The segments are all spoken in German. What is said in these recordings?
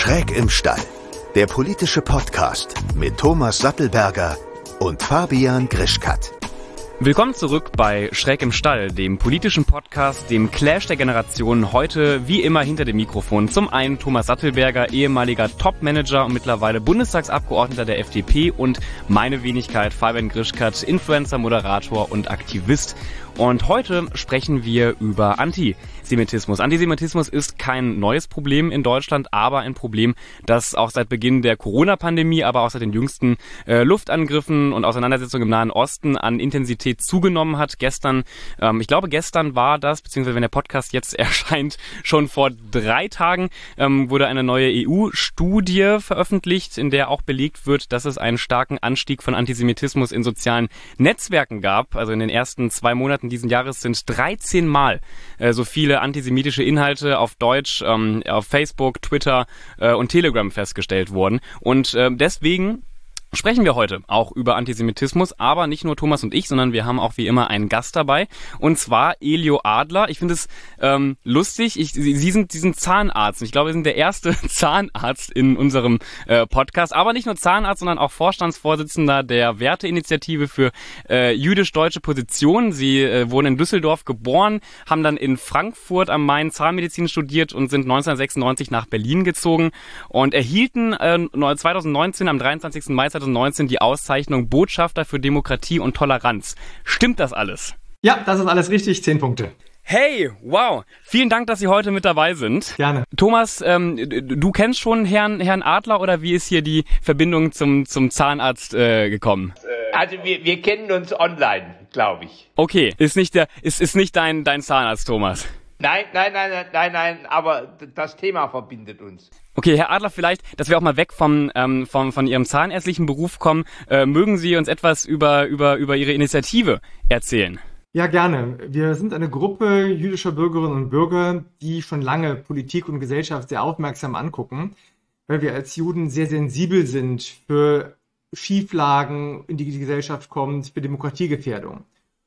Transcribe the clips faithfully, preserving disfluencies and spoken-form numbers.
Schräg im Stall, der politische Podcast mit Thomas Sattelberger und Fabian Grischkat. Willkommen zurück bei Schräg im Stall, dem politischen Podcast, dem Clash der Generationen. Heute wie immer hinter dem Mikrofon zum einen Thomas Sattelberger, ehemaliger Top-Manager und mittlerweile Bundestagsabgeordneter der F D P, und meine Wenigkeit Fabian Grischkat, Influencer, Moderator und Aktivist. Und heute sprechen wir über Antisemitismus. Antisemitismus ist kein neues Problem in Deutschland, aber ein Problem, das auch seit Beginn der Corona-Pandemie, aber auch seit den jüngsten äh, Luftangriffen und Auseinandersetzungen im Nahen Osten an Intensität zugenommen hat. Gestern, ähm, ich glaube gestern war das, beziehungsweise wenn der Podcast jetzt erscheint, schon vor drei Tagen ähm, wurde eine neue E U-Studie veröffentlicht, in der auch belegt wird, dass es einen starken Anstieg von Antisemitismus in sozialen Netzwerken gab. Also in den ersten zwei Monaten diesen Jahres sind dreizehn Mal äh, so viele antisemitische Inhalte auf Deutsch ähm, auf Facebook, Twitter äh, und Telegram festgestellt worden. Und äh, deswegen sprechen wir heute auch über Antisemitismus, aber nicht nur Thomas und ich, sondern wir haben auch wie immer einen Gast dabei, und zwar Elio Adler. Ich finde es ähm, lustig, ich, Sie, Sie, sind, Sie sind Zahnarzt, und ich glaube, Sie sind der erste Zahnarzt in unserem äh, Podcast, aber nicht nur Zahnarzt, sondern auch Vorstandsvorsitzender der Werteinitiative für äh, jüdisch-deutsche Positionen. Sie äh, wurden in Düsseldorf geboren, haben dann in Frankfurt am Main Zahnmedizin studiert und sind neunzehnhundertsechsundneunzig nach Berlin gezogen und erhielten äh, zweitausendneunzehn am dreiundzwanzigsten Mai zweitausendneunzehn die Auszeichnung Botschafter für Demokratie und Toleranz. Stimmt das alles? Ja, das ist alles richtig. Zehn Punkte. Hey, wow. Vielen Dank, dass Sie heute mit dabei sind. Gerne. Thomas, ähm, du kennst schon Herrn, Herrn Adler, oder wie ist hier die Verbindung zum, zum Zahnarzt äh, gekommen? Also wir, wir kennen uns online, glaube ich. Okay, ist nicht der, ist, ist nicht dein, dein Zahnarzt, Thomas? Nein, nein, nein, nein, nein, nein, aber das Thema verbindet uns. Okay, Herr Adler, vielleicht, dass wir auch mal weg vom, ähm, vom von Ihrem zahnärztlichen Beruf kommen, äh, mögen Sie uns etwas über, über, über Ihre Initiative erzählen? Ja, gerne. Wir sind eine Gruppe jüdischer Bürgerinnen und Bürger, die schon lange Politik und Gesellschaft sehr aufmerksam angucken, weil wir als Juden sehr sensibel sind für Schieflagen, in die die Gesellschaft kommt, für Demokratiegefährdung.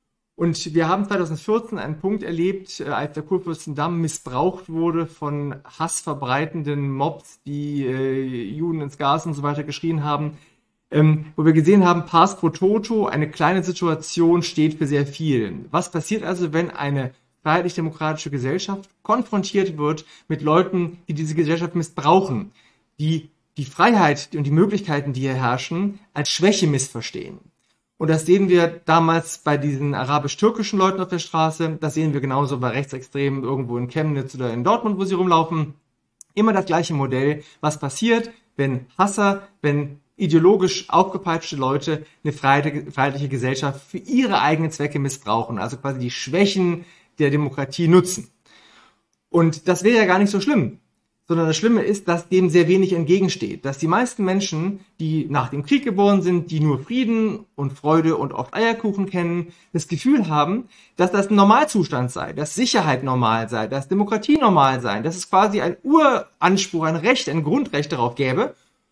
Und wir haben zweitausendvierzehn einen Punkt erlebt, als der Kurfürstendamm missbraucht wurde von hassverbreitenden Mobs, die äh, Juden ins Gas und so weiter geschrien haben, ähm, wo wir gesehen haben, Pars pro Toto, eine kleine Situation steht für sehr viel. Was passiert also, wenn eine freiheitlich-demokratische Gesellschaft konfrontiert wird mit Leuten, die diese Gesellschaft missbrauchen, die die Freiheit und die Möglichkeiten, die hier herrschen, als Schwäche missverstehen? Und das sehen wir damals bei diesen arabisch-türkischen Leuten auf der Straße. Das sehen wir genauso bei Rechtsextremen irgendwo in Chemnitz oder in Dortmund, wo sie rumlaufen. Immer das gleiche Modell. Was passiert, wenn Hasser, wenn ideologisch aufgepeitschte Leute eine freiheitliche Gesellschaft für ihre eigenen Zwecke missbrauchen, also quasi die Schwächen der Demokratie nutzen? Und das wäre ja gar nicht so schlimm. Sondern das Schlimme ist, dass dem sehr wenig entgegensteht. Dass die meisten Menschen, die nach dem Krieg geboren sind, die nur Frieden und Freude und oft Eierkuchen kennen, das Gefühl haben, dass das ein Normalzustand sei, dass Sicherheit normal sei, dass Demokratie normal sei, dass es quasi ein Uranspruch, ein Recht, ein Grundrecht darauf gäbe.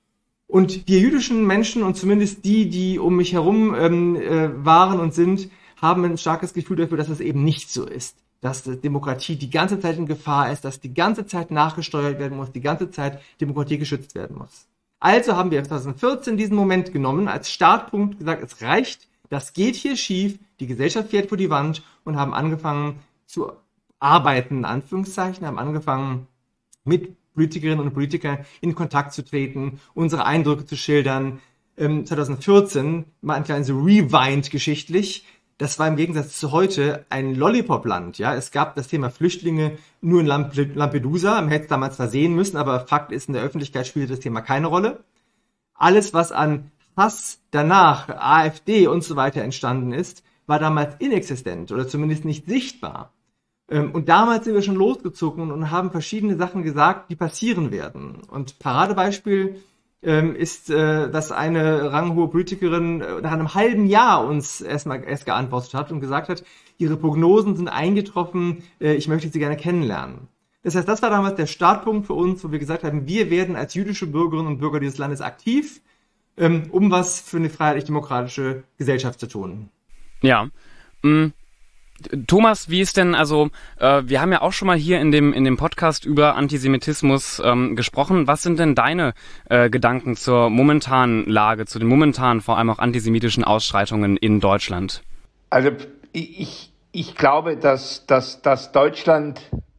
Und wir jüdischen Menschen und zumindest die, die um mich herum ähm, äh, waren und sind, haben ein starkes Gefühl dafür, dass es eben nicht so ist. Dass Demokratie die ganze Zeit in Gefahr ist, dass die ganze Zeit nachgesteuert werden muss, die ganze Zeit Demokratie geschützt werden muss. Also haben wir zweitausendvierzehn diesen Moment genommen, als Startpunkt gesagt, es reicht, das geht hier schief, die Gesellschaft fährt vor die Wand, und haben angefangen zu arbeiten, in Anführungszeichen, haben angefangen mit Politikerinnen und Politikern in Kontakt zu treten, unsere Eindrücke zu schildern. Ähm, zweitausendvierzehn, mal ein kleines Rewind geschichtlich. Das war im Gegensatz zu heute ein Lollipop-Land. Ja, es gab das Thema Flüchtlinge nur in Lampedusa. Man hätte es damals zwar sehen müssen, aber Fakt ist, in der Öffentlichkeit spielte das Thema keine Rolle. Alles, was an Hass danach, AfD und so weiter entstanden ist, war damals inexistent oder zumindest nicht sichtbar. Und damals sind wir schon losgezogen und haben verschiedene Sachen gesagt, die passieren werden. Und Paradebeispiel ist, dass eine ranghohe Politikerin nach einem halben Jahr uns erstmal erst geantwortet hat und gesagt hat, ihre Prognosen sind eingetroffen, ich möchte sie gerne kennenlernen. Das heißt, das war damals der Startpunkt für uns, wo wir gesagt haben, wir werden als jüdische Bürgerinnen und Bürger dieses Landes aktiv, um was für eine freiheitlich-demokratische Gesellschaft zu tun. Ja, Thomas, wie ist denn, also äh, wir haben ja auch schon mal hier in dem in dem Podcast über Antisemitismus ähm, gesprochen. Was sind denn deine äh, Gedanken zur momentanen Lage, zu den momentanen, vor allem auch antisemitischen Ausschreitungen in Deutschland? Also ich, ich glaube, dass, dass, dass Deutschland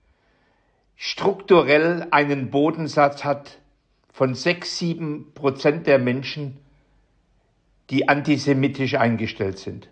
strukturell einen Bodensatz hat von sechs, sieben Prozent der Menschen, die antisemitisch eingestellt sind.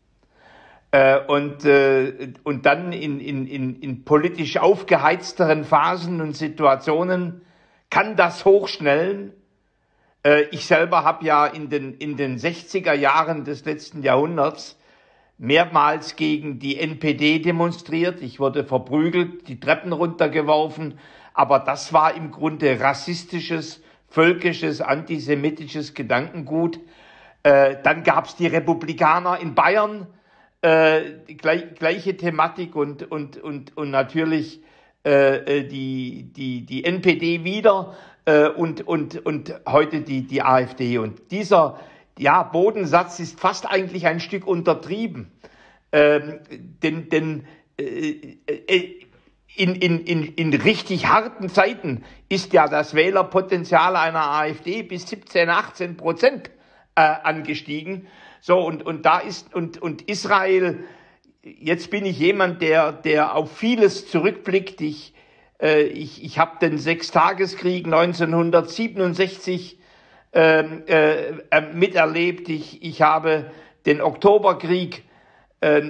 Äh, und, äh, und dann in, in, in, in politisch aufgeheizteren Phasen und Situationen kann das hochschnellen. Äh, ich selber habe ja in den, in den sechziger Jahren des letzten Jahrhunderts mehrmals gegen die N P D demonstriert. Ich wurde verprügelt, die Treppen runtergeworfen. Aber das war im Grunde rassistisches, völkisches, antisemitisches Gedankengut. Äh, dann gab es die Republikaner in Bayern, äh, gleich, gleiche Thematik und, und, und, und natürlich äh, die, die, die N P D wieder äh, und, und, und heute die, die AfD. Und dieser ja, Bodensatz ist fast eigentlich ein Stück untertrieben. Ähm, denn denn äh, äh, in, in, in, in richtig harten Zeiten ist ja das Wählerpotenzial einer AfD bis siebzehn, achtzehn Prozent äh, angestiegen. So, und, und da ist, und, und Israel, jetzt bin ich jemand, der, der auf vieles zurückblickt. Ich, äh, ich, ich habe den Sechstageskrieg neunzehnhundertsiebenundsechzig Ähm, äh, miterlebt. Ich, ich habe den Oktoberkrieg äh,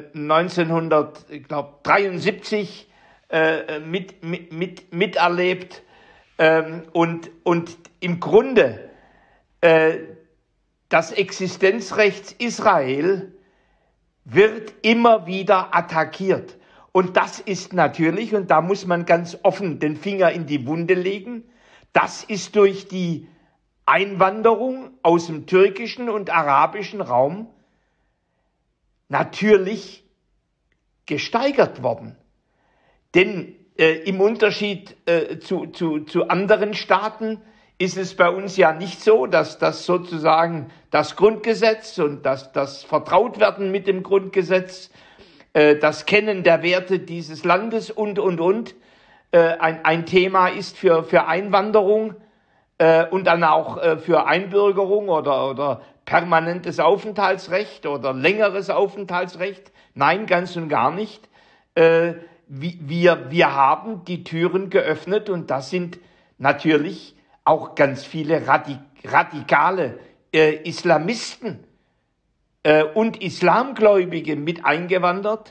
neunzehnhundertdreiundsiebzig äh, mit, mit, mit, miterlebt ähm, und, und im Grunde äh, das Existenzrecht Israel wird immer wieder attackiert. Und das ist natürlich, und da muss man ganz offen den Finger in die Wunde legen, das ist durch die Einwanderung aus dem türkischen und arabischen Raum natürlich gesteigert worden. Denn äh, im Unterschied äh, zu, zu, zu anderen Staaten ist es bei uns ja nicht so, dass das sozusagen das Grundgesetz und das, das Vertrautwerden mit dem Grundgesetz, äh, das Kennen der Werte dieses Landes und, und, und äh, ein, ein Thema ist für, für Einwanderung und dann auch für Einbürgerung oder, oder permanentes Aufenthaltsrecht oder längeres Aufenthaltsrecht. Nein, ganz und gar nicht. Wir, wir haben die Türen geöffnet und da sind natürlich auch ganz viele Radik- radikale äh, Islamisten äh, und Islamgläubige mit eingewandert,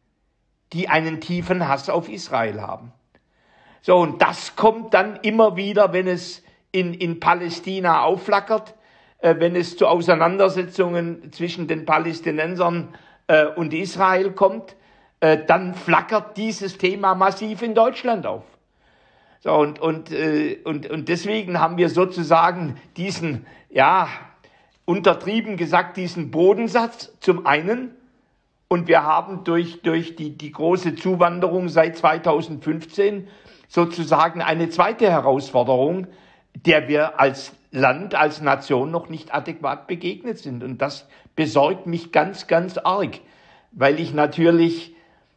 die einen tiefen Hass auf Israel haben. So, und das kommt dann immer wieder, wenn es In, in Palästina aufflackert, äh, wenn es zu Auseinandersetzungen zwischen den Palästinensern äh, und Israel kommt, äh, dann flackert dieses Thema massiv in Deutschland auf. So, und, und, äh, und, und deswegen haben wir sozusagen diesen, ja, untertrieben gesagt, diesen Bodensatz zum einen, und wir haben durch, durch die, die große Zuwanderung seit zweitausendfünfzehn sozusagen eine zweite Herausforderung, der wir als Land, als Nation noch nicht adäquat begegnet sind. Und das besorgt mich ganz, ganz arg, weil ich natürlich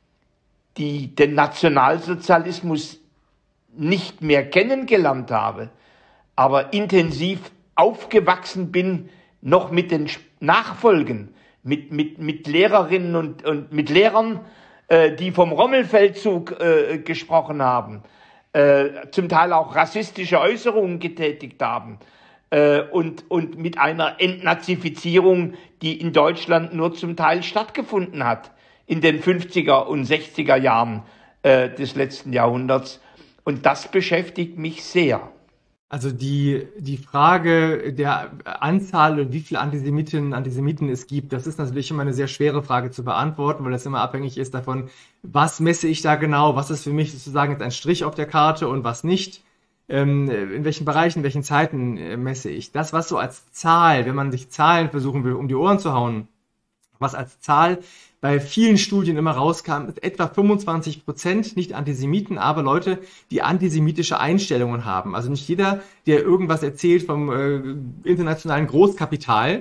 die, den Nationalsozialismus nicht mehr kennengelernt habe, aber intensiv aufgewachsen bin, noch mit den Nachfolgen, mit, mit, mit Lehrerinnen und, und mit Lehrern, äh, die vom Rommelfeldzug äh, gesprochen haben, Äh, zum Teil auch rassistische Äußerungen getätigt haben äh, und, und mit einer Entnazifizierung, die in Deutschland nur zum Teil stattgefunden hat, in den fünfziger und sechziger Jahren äh, des letzten Jahrhunderts. Und das beschäftigt mich sehr. Also die, die Frage der Anzahl und wie viele Antisemitinnen und Antisemiten es gibt, das ist natürlich immer eine sehr schwere Frage zu beantworten, weil das immer abhängig ist davon, was messe ich da genau, was ist für mich sozusagen jetzt ein Strich auf der Karte und was nicht, ähm, in welchen Bereichen, in welchen Zeiten äh, messe ich. Das, was so als Zahl, wenn man sich Zahlen versuchen will, um die Ohren zu hauen, was als Zahl bei vielen Studien immer rauskam, ist etwa fünfundzwanzig Prozent nicht Antisemiten, aber Leute, die antisemitische Einstellungen haben. Also nicht jeder, der irgendwas erzählt vom äh, internationalen Großkapital,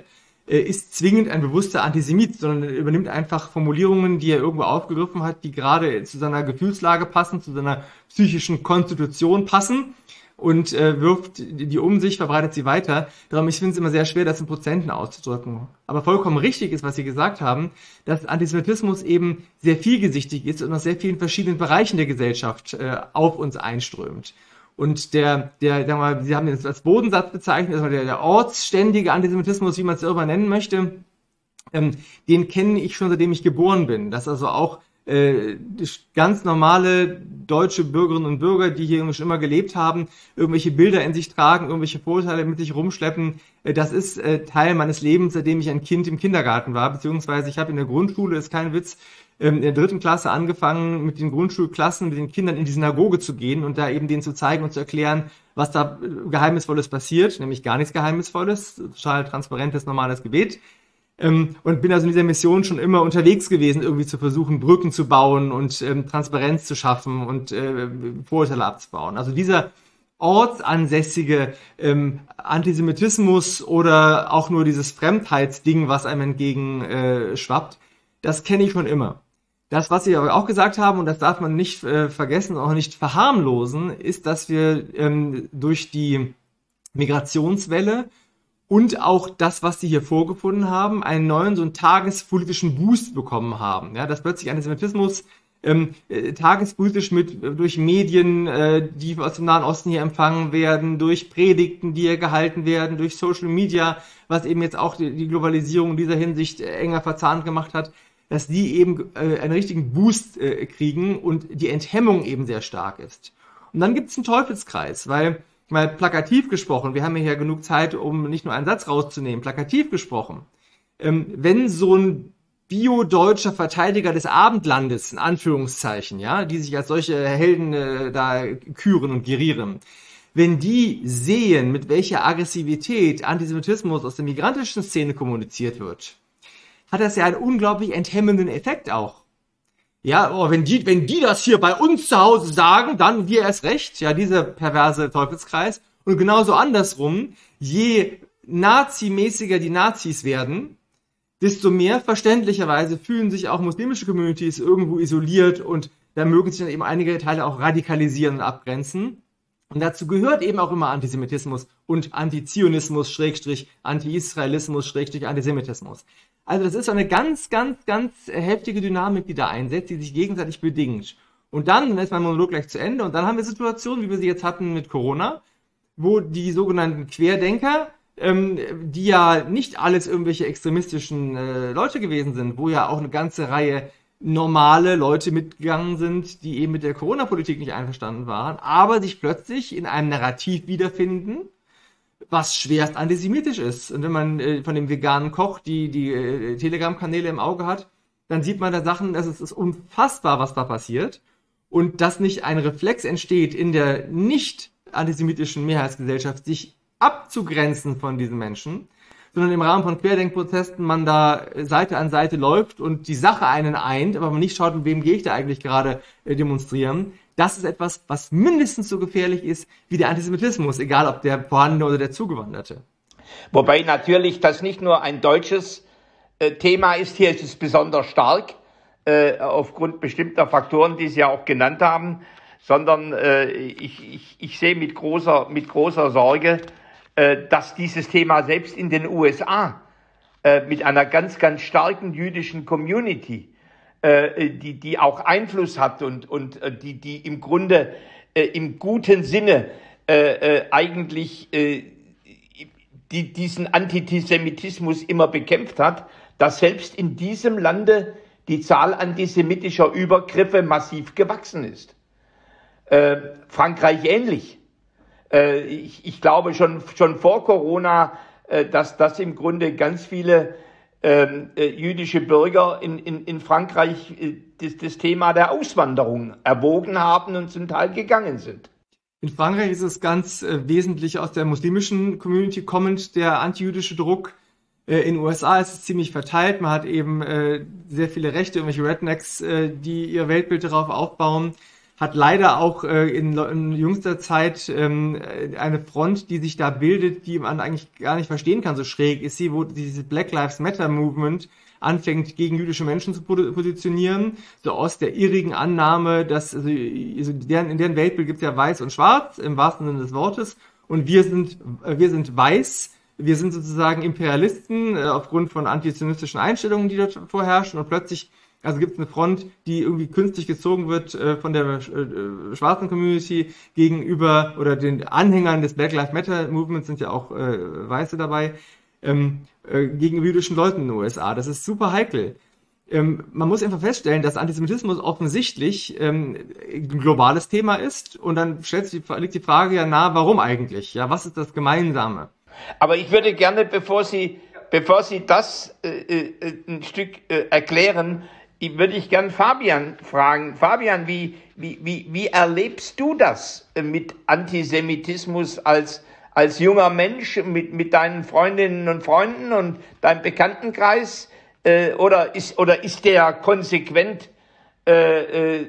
äh, ist zwingend ein bewusster Antisemit, sondern er übernimmt einfach Formulierungen, die er irgendwo aufgegriffen hat, die gerade zu seiner Gefühlslage passen, zu seiner psychischen Konstitution passen und äh, wirft die um sich, verbreitet sie weiter. Darum, ich finde es immer sehr schwer, das in Prozenten auszudrücken. Aber vollkommen richtig ist, was Sie gesagt haben, dass Antisemitismus eben sehr vielgesichtig ist und aus sehr vielen verschiedenen Bereichen der Gesellschaft äh, auf uns einströmt. Und der, der, sagen wir mal, Sie haben den als Bodensatz bezeichnet, also der, der ortsständige Antisemitismus, wie man es irgendwann nennen möchte, ähm, den kenne ich schon, seitdem ich geboren bin. Das also auch äh, ganz normale deutsche Bürgerinnen und Bürger, die hier schon immer gelebt haben, irgendwelche Bilder in sich tragen, irgendwelche Vorurteile mit sich rumschleppen. Äh, das ist äh, Teil meines Lebens, seitdem ich ein Kind im Kindergarten war, beziehungsweise ich habe in der Grundschule, ist kein Witz, in der dritten Klasse angefangen, mit den Grundschulklassen, mit den Kindern in die Synagoge zu gehen und da eben denen zu zeigen und zu erklären, was da Geheimnisvolles passiert, nämlich gar nichts Geheimnisvolles, total transparentes, normales Gebet. Und bin also in dieser Mission schon immer unterwegs gewesen, irgendwie zu versuchen, Brücken zu bauen und Transparenz zu schaffen und Vorurteile abzubauen. Also dieser ortsansässige ähm, Antisemitismus oder auch nur dieses Fremdheitsding, was einem entgegen äh, schwappt, das kenne ich schon immer. Das, was Sie aber auch gesagt haben, und das darf man nicht äh, vergessen, auch nicht verharmlosen, ist, dass wir ähm, durch die Migrationswelle und auch das, was Sie hier vorgefunden haben, einen neuen, so einen tagespolitischen Boost bekommen haben. Ja, dass plötzlich Antisemitismus ähm, äh, tagespolitisch mit äh, durch Medien, äh, die aus dem Nahen Osten hier empfangen werden, durch Predigten, die hier gehalten werden, durch Social Media, was eben jetzt auch die, die Globalisierung in dieser Hinsicht äh, enger verzahnt gemacht hat, dass die eben äh, einen richtigen Boost äh, kriegen und die Enthemmung eben sehr stark ist. Und dann gibt es einen Teufelskreis, weil, mal plakativ gesprochen, wir haben ja hier genug Zeit, um nicht nur einen Satz rauszunehmen, plakativ gesprochen, ähm, wenn so ein bio-deutscher Verteidiger des Abendlandes, in Anführungszeichen, ja, die sich als solche Helden äh, da küren und gerieren, wenn die sehen, mit welcher Aggressivität Antisemitismus aus der migrantischen Szene kommuniziert wird, hat das ja einen unglaublich enthemmenden Effekt auch. Ja, oh, wenn die, wenn die das hier bei uns zu Hause sagen, dann wir erst recht. Ja, dieser perverse Teufelskreis. Und genauso andersrum, je nazimäßiger die Nazis werden, desto mehr verständlicherweise fühlen sich auch muslimische Communities irgendwo isoliert und da mögen sich dann eben einige Teile auch radikalisieren und abgrenzen. Und dazu gehört eben auch immer Antisemitismus und Antizionismus, Schrägstrich, Anti-Israelismus, Schrägstrich, Antisemitismus. Also das ist eine ganz, ganz, ganz heftige Dynamik, die da einsetzt, die sich gegenseitig bedingt. Und dann, dann ist mein Monolog gleich zu Ende, und dann haben wir Situationen, wie wir sie jetzt hatten mit Corona, wo die sogenannten Querdenker, ähm, die ja nicht alles irgendwelche extremistischen äh, Leute gewesen sind, wo ja auch eine ganze Reihe normale Leute mitgegangen sind, die eben mit der Corona-Politik nicht einverstanden waren, aber sich plötzlich in einem Narrativ wiederfinden, was schwerst antisemitisch ist. Und wenn man äh, von dem veganen Koch die, die äh, Telegram-Kanäle im Auge hat, dann sieht man da Sachen, dass es ist unfassbar, was da passiert. Und dass nicht ein Reflex entsteht, in der nicht antisemitischen Mehrheitsgesellschaft sich abzugrenzen von diesen Menschen, sondern im Rahmen von Querdenkprotesten man da Seite an Seite läuft und die Sache einen eint, aber man nicht schaut, mit wem gehe ich da eigentlich gerade äh, demonstrieren. Das ist etwas, was mindestens so gefährlich ist wie der Antisemitismus, egal ob der vorhandene oder der zugewanderte. Wobei natürlich das nicht nur ein deutsches äh, Thema ist, hier ist es besonders stark, äh, aufgrund bestimmter Faktoren, die Sie ja auch genannt haben, sondern äh, ich, ich, ich sehe mit großer, mit großer Sorge, äh, dass dieses Thema selbst in den U S A äh, mit einer ganz, ganz starken jüdischen Community, die die auch Einfluss hat und und die die im Grunde äh, im guten Sinne äh, äh, eigentlich äh, die diesen Antisemitismus immer bekämpft hat, dass selbst in diesem Lande die Zahl antisemitischer Übergriffe massiv gewachsen ist. Äh, Frankreich ähnlich. Äh, ich, ich glaube schon schon vor Corona, äh, dass das im Grunde ganz viele Ähm, äh, jüdische Bürger in, in, in Frankreich äh, das, das Thema der Auswanderung erwogen haben und zum Teil gegangen sind. In Frankreich ist es ganz äh, wesentlich aus der muslimischen Community kommend, der antijüdische Druck. Äh, in den U S A ist es ziemlich verteilt. Man hat eben äh, sehr viele Rechte, irgendwelche Rednecks, äh, die ihr Weltbild darauf aufbauen. hat leider auch äh, in, in jüngster Zeit ähm, eine Front, die sich da bildet, die man eigentlich gar nicht verstehen kann, so schräg ist sie, wo dieses Black Lives Matter Movement anfängt, gegen jüdische Menschen zu positionieren, so aus der irrigen Annahme, dass also, also deren, in deren Weltbild gibt es ja weiß und schwarz, im wahrsten Sinne des Wortes, und wir sind, wir sind weiß, wir sind sozusagen Imperialisten äh, aufgrund von antizionistischen Einstellungen, die dort vorherrschen, und plötzlich also gibt es eine Front, die irgendwie künstlich gezogen wird äh, von der äh, schwarzen Community gegenüber, oder den Anhängern des Black Lives Matter Movements sind ja auch äh, Weiße dabei, ähm, äh, gegenüber jüdischen Leuten in den U S A. Das ist super heikel. Ähm, man muss einfach feststellen, dass Antisemitismus offensichtlich ähm, ein globales Thema ist, und dann stellt sich, liegt die Frage ja nahe, warum eigentlich? Ja, was ist das Gemeinsame? Aber ich würde gerne, bevor Sie, bevor Sie das äh, äh, ein Stück äh, erklären, ich würde ich gern Fabian fragen. Fabian, wie, wie, wie, wie erlebst du das mit Antisemitismus als, als junger Mensch, mit, mit deinen Freundinnen und Freunden und deinem Bekanntenkreis? Äh, oder, ist, oder ist der konsequent äh, äh,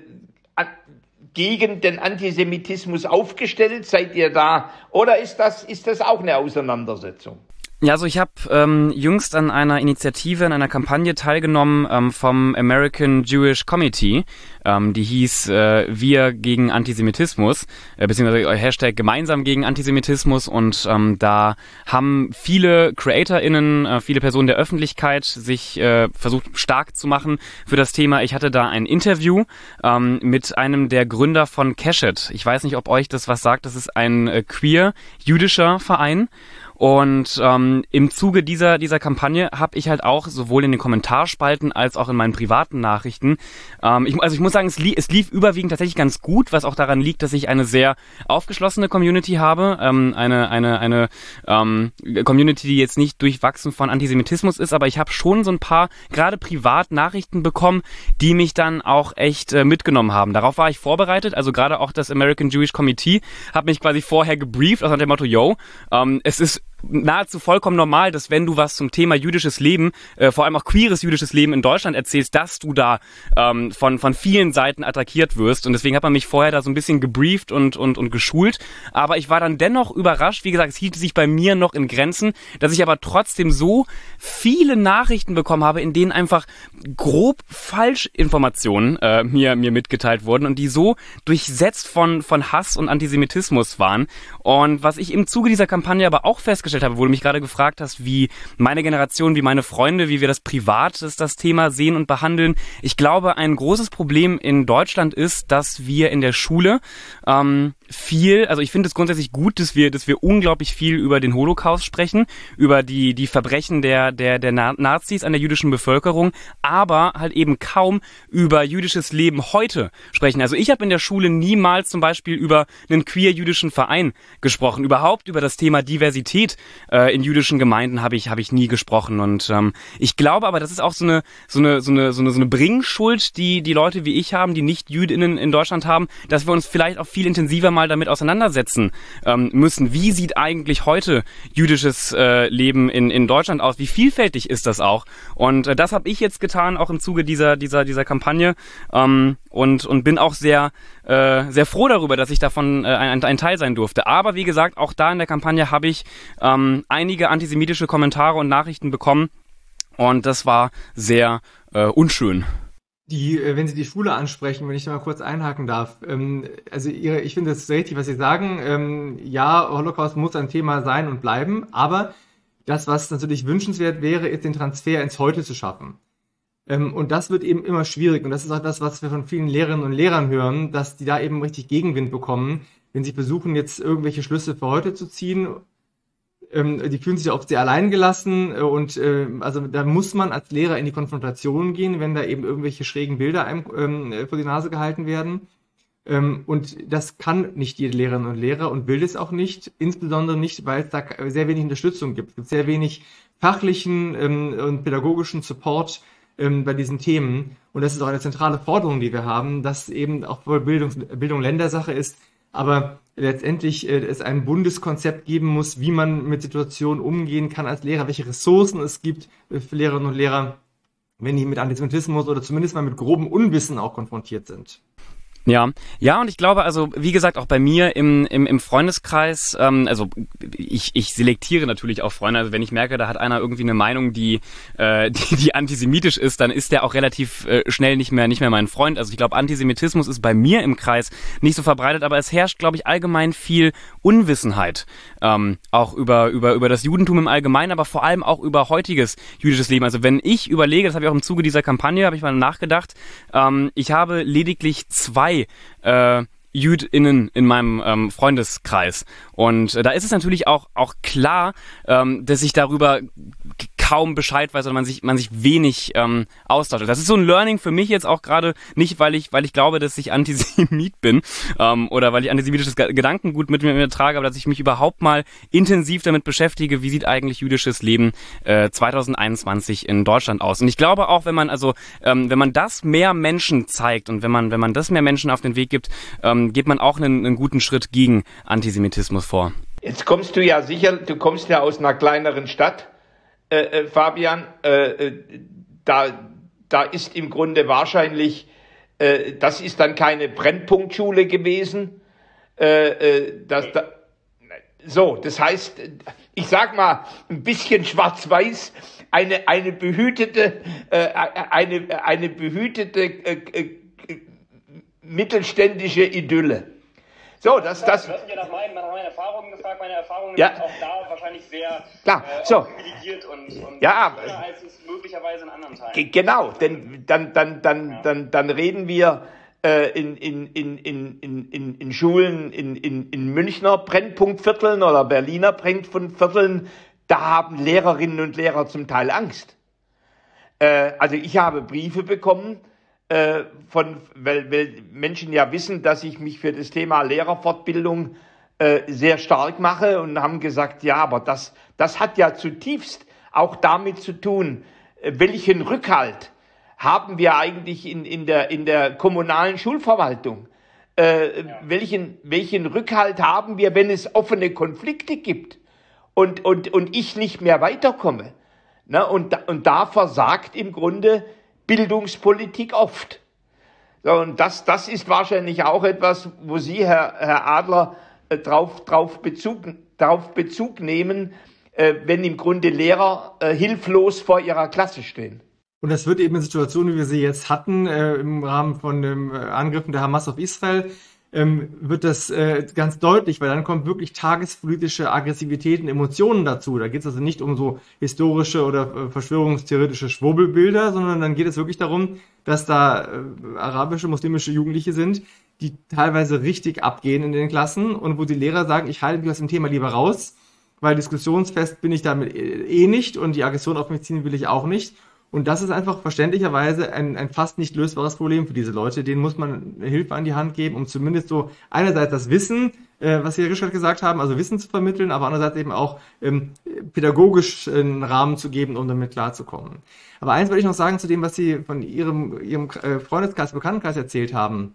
gegen den Antisemitismus aufgestellt? Seid ihr da? Oder ist das, ist das auch eine Auseinandersetzung? Ja, also ich habe ähm, jüngst an einer Initiative, an einer Kampagne teilgenommen ähm, vom American Jewish Committee, ähm, die hieß äh, Wir gegen Antisemitismus, äh, beziehungsweise Hashtag gemeinsam gegen Antisemitismus, und ähm, da haben viele CreatorInnen, äh, viele Personen der Öffentlichkeit sich äh, versucht stark zu machen für das Thema. Ich hatte da ein Interview ähm, mit einem der Gründer von Keshet. Ich weiß nicht, ob euch das was sagt, das ist ein äh, queer-jüdischer Verein. Und ähm, im Zuge dieser dieser Kampagne habe ich halt auch sowohl in den Kommentarspalten als auch in meinen privaten Nachrichten, ähm, ich, also ich muss sagen, es, li- es lief überwiegend tatsächlich ganz gut, was auch daran liegt, dass ich eine sehr aufgeschlossene Community habe, ähm, eine eine eine ähm, Community, die jetzt nicht durchwachsen von Antisemitismus ist, aber ich habe schon so ein paar gerade privat Nachrichten bekommen, die mich dann auch echt äh, mitgenommen haben. Darauf war ich vorbereitet, also gerade auch das American Jewish Committee hat mich quasi vorher gebrieft, also nach dem Motto, yo, ähm, es ist nahezu vollkommen normal, dass wenn du was zum Thema jüdisches Leben, äh, vor allem auch queeres jüdisches Leben in Deutschland erzählst, dass du da ähm, von von vielen Seiten attackiert wirst, und deswegen hat man mich vorher da so ein bisschen gebrieft und und und geschult, aber ich war dann dennoch überrascht, wie gesagt, es hielt sich bei mir noch in Grenzen, dass ich aber trotzdem so viele Nachrichten bekommen habe, in denen einfach grob Falschinformationen äh, mir mir mitgeteilt wurden und die so durchsetzt von von Hass und Antisemitismus waren. Und was ich im Zuge dieser Kampagne aber auch festgestellt habe, wo du mich gerade gefragt hast, wie meine Generation, wie meine Freunde, wie wir das privat, das, das Thema sehen und behandeln. Ich glaube, ein großes Problem in Deutschland ist, dass wir in der Schule ähm, viel, also ich finde es grundsätzlich gut, dass wir, dass wir unglaublich viel über den Holocaust sprechen, über die die Verbrechen der der der Nazis an der jüdischen Bevölkerung, aber halt eben kaum über jüdisches Leben heute sprechen. Also ich habe in der Schule niemals zum Beispiel über einen queer-jüdischen Verein gesprochen, überhaupt über das Thema Diversität äh, in jüdischen Gemeinden habe ich habe ich nie gesprochen, und ähm, ich glaube aber, das ist auch so eine so eine so eine so eine so eine Bringschuld, die die Leute wie ich haben, die nicht Jüdinnen in Deutschland haben, dass wir uns vielleicht auch viel intensiver mal damit auseinandersetzen ähm, müssen. Wie sieht eigentlich heute jüdisches äh, Leben in in Deutschland aus? Wie vielfältig ist das auch? Und äh, das habe ich jetzt getan, auch im Zuge dieser dieser dieser Kampagne, ähm, und und bin auch sehr äh, sehr froh darüber, dass ich davon äh, ein, ein Teil sein durfte. Aber wie gesagt, auch da in der Kampagne habe ich ähm, einige antisemitische Kommentare und Nachrichten bekommen, und das war sehr äh, unschön. Die, wenn Sie die Schule ansprechen, wenn ich da mal kurz einhaken darf, ähm, also Ihre, ich finde das richtig, was Sie sagen. Ähm, ja, Holocaust muss ein Thema sein und bleiben, aber das, was natürlich wünschenswert wäre, ist den Transfer ins Heute zu schaffen. Ähm, und das wird eben immer schwierig, und das ist auch das, was wir von vielen Lehrerinnen und Lehrern hören, dass die da eben richtig Gegenwind bekommen, wenn sie versuchen, jetzt irgendwelche Schlüsse für heute zu ziehen. Ähm, die fühlen sich oft sehr alleingelassen, und äh, also da muss man als Lehrer in die Konfrontation gehen, wenn da eben irgendwelche schrägen Bilder einem ähm, vor die Nase gehalten werden. Ähm, und das kann nicht jede Lehrerin und Lehrer und will es auch nicht, insbesondere nicht, weil es da sehr wenig Unterstützung gibt. Es gibt sehr wenig fachlichen ähm, und pädagogischen Support ähm, bei diesen Themen. Und das ist auch eine zentrale Forderung, die wir haben, dass eben auch wohl Bildung, Bildung Ländersache ist, aber letztendlich äh, es ein Bundeskonzept geben muss, wie man mit Situationen umgehen kann als Lehrer, welche Ressourcen es gibt äh, für Lehrerinnen und Lehrer, wenn die mit Antisemitismus oder zumindest mal mit grobem Unwissen auch konfrontiert sind. Ja, ja, und ich glaube, also wie gesagt, auch bei mir im im, im Freundeskreis, ähm, also ich ich selektiere natürlich auch Freunde. Also wenn ich merke, da hat einer irgendwie eine Meinung, die äh, die, die antisemitisch ist, dann ist der auch relativ äh, schnell nicht mehr nicht mehr mein Freund. Also ich glaube, Antisemitismus ist bei mir im Kreis nicht so verbreitet, aber es herrscht, glaube ich, allgemein viel Unwissenheit, ähm, auch über über über das Judentum im Allgemeinen, aber vor allem auch über heutiges jüdisches Leben. Also wenn ich überlege, das habe ich auch im Zuge dieser Kampagne, habe ich mal nachgedacht, ähm, ich habe lediglich zwei Äh, JüdInnen in meinem ähm, Freundeskreis. Und äh, da ist es natürlich auch auch klar, ähm, dass ich darüber kaum Bescheid weiß oder man sich man sich wenig ähm, austauscht. Das ist so ein Learning für mich jetzt auch gerade, nicht weil ich weil ich glaube, dass ich Antisemit bin ähm, oder weil ich antisemitisches Ge- Gedankengut mit mir, mit mir trage, aber dass ich mich überhaupt mal intensiv damit beschäftige, wie sieht eigentlich jüdisches Leben äh, zwanzig einundzwanzig in Deutschland aus. Und ich glaube auch, wenn man also ähm, wenn man das mehr Menschen zeigt und wenn man wenn man das mehr Menschen auf den Weg gibt, ähm, geht man auch einen, einen guten Schritt gegen Antisemitismus vor. Jetzt kommst du ja sicher, du kommst ja aus einer kleineren Stadt, äh, äh, Fabian. Äh, da, da ist im Grunde wahrscheinlich, äh, das ist dann keine Brennpunktschule gewesen. Äh, äh, das, da, so, das heißt, ich sag mal, ein bisschen schwarz-weiß, eine, eine behütete, äh, eine, eine behütete, äh, äh, mittelständische Idylle. So, das, das. Du hast mich ja nach meinen, nach meinen Erfahrungen gefragt. Meine Erfahrungen ja. sind auch da wahrscheinlich sehr Klar. Äh, so. privilegiert und, und ja, schöner als es möglicherweise in anderen Teilen. G- genau, denn dann, dann, dann, ja. dann, dann reden wir äh, in, in, in, in, in, in Schulen in, in, in Münchner Brennpunktvierteln oder Berliner Brennpunktvierteln. Da haben Lehrerinnen und Lehrer zum Teil Angst. Äh, also ich habe Briefe bekommen. Von, weil, weil Menschen ja wissen, dass ich mich für das Thema Lehrerfortbildung äh, sehr stark mache und haben gesagt, ja, aber das, das hat ja zutiefst auch damit zu tun, welchen Rückhalt haben wir eigentlich in, in, der, in der kommunalen Schulverwaltung? Äh, ja. welchen, welchen Rückhalt haben wir, wenn es offene Konflikte gibt und, und, und ich nicht mehr weiterkomme? Na, und, und da versagt im Grunde Bildungspolitik oft. So, und das, das ist wahrscheinlich auch etwas, wo Sie, Herr, Herr Adler, äh, drauf, drauf, Bezug, drauf Bezug nehmen, äh, wenn im Grunde Lehrer äh, hilflos vor ihrer Klasse stehen. Und das wird eben in Situationen, wie wir sie jetzt hatten, äh, im Rahmen von den äh, Angriffen der Hamas auf Israel, ähm, wird das äh, ganz deutlich, weil dann kommt wirklich tagespolitische Aggressivität und Emotionen dazu. Da geht es also nicht um so historische oder äh, verschwörungstheoretische Schwurbelbilder, sondern dann geht es wirklich darum, dass da äh, arabische, muslimische Jugendliche sind, die teilweise richtig abgehen in den Klassen und wo die Lehrer sagen, ich halte mich aus dem Thema lieber raus, weil diskussionsfest bin ich damit eh nicht und die Aggression auf mich ziehen will ich auch nicht. Und das ist einfach verständlicherweise ein, ein fast nicht lösbares Problem für diese Leute. Denen muss man Hilfe an die Hand geben, um zumindest so einerseits das Wissen, äh, was Sie, Herr Rischert, gesagt haben, also Wissen zu vermitteln, aber andererseits eben auch ähm, pädagogisch einen Rahmen zu geben, um damit klarzukommen. Aber eins wollte ich noch sagen zu dem, was Sie von Ihrem, Ihrem äh, Freundeskreis, Bekanntenkreis erzählt haben.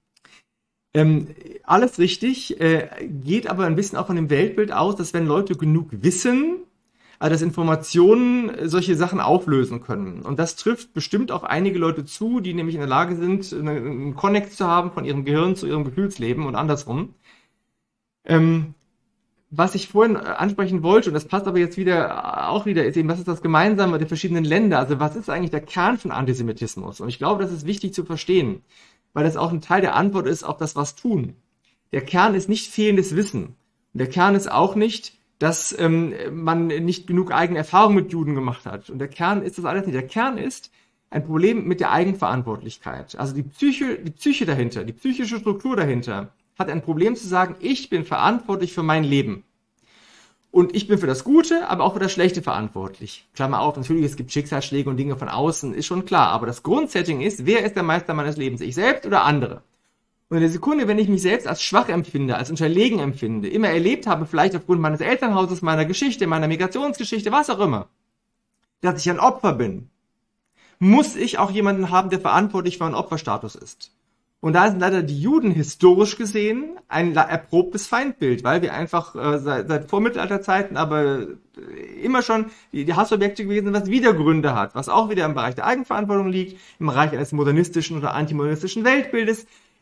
Ähm, alles richtig, äh, geht aber ein bisschen auch von dem Weltbild aus, dass wenn Leute genug wissen, also dass Informationen solche Sachen auflösen können. Und das trifft bestimmt auf einige Leute zu, die nämlich in der Lage sind, einen Connect zu haben von ihrem Gehirn zu ihrem Gefühlsleben und andersrum. Ähm, was ich vorhin ansprechen wollte, und das passt aber jetzt wieder auch wieder, ist eben, was ist das Gemeinsame der verschiedenen Länder? Also was ist eigentlich der Kern von Antisemitismus? Und ich glaube, das ist wichtig zu verstehen, weil das auch ein Teil der Antwort ist auf das Was tun. Der Kern ist nicht fehlendes Wissen. Und der Kern ist auch nicht, dass ähm, man nicht genug eigene Erfahrung mit Juden gemacht hat. Und der Kern ist das alles nicht. Der Kern ist ein Problem mit der Eigenverantwortlichkeit. Also die Psyche, die Psyche dahinter, die psychische Struktur dahinter hat ein Problem zu sagen, ich bin verantwortlich für mein Leben. Und ich bin für das Gute, aber auch für das Schlechte verantwortlich. Klammer auf, natürlich, es gibt Schicksalsschläge und Dinge von außen, ist schon klar. Aber das Grundsetting ist, wer ist der Meister meines Lebens? Ich selbst oder andere? Und in der Sekunde, wenn ich mich selbst als schwach empfinde, als unterlegen empfinde, immer erlebt habe, vielleicht aufgrund meines Elternhauses, meiner Geschichte, meiner Migrationsgeschichte, was auch immer, dass ich ein Opfer bin, muss ich auch jemanden haben, der verantwortlich für einen Opferstatus ist. Und da sind leider die Juden historisch gesehen ein erprobtes Feindbild, weil wir einfach äh, seit, seit Vormittelalterzeiten aber immer schon die, die Hassobjekte gewesen sind, was wieder Gründe hat, was auch wieder im Bereich der Eigenverantwortung liegt, im Bereich eines modernistischen oder antimodernistischen Weltbildes,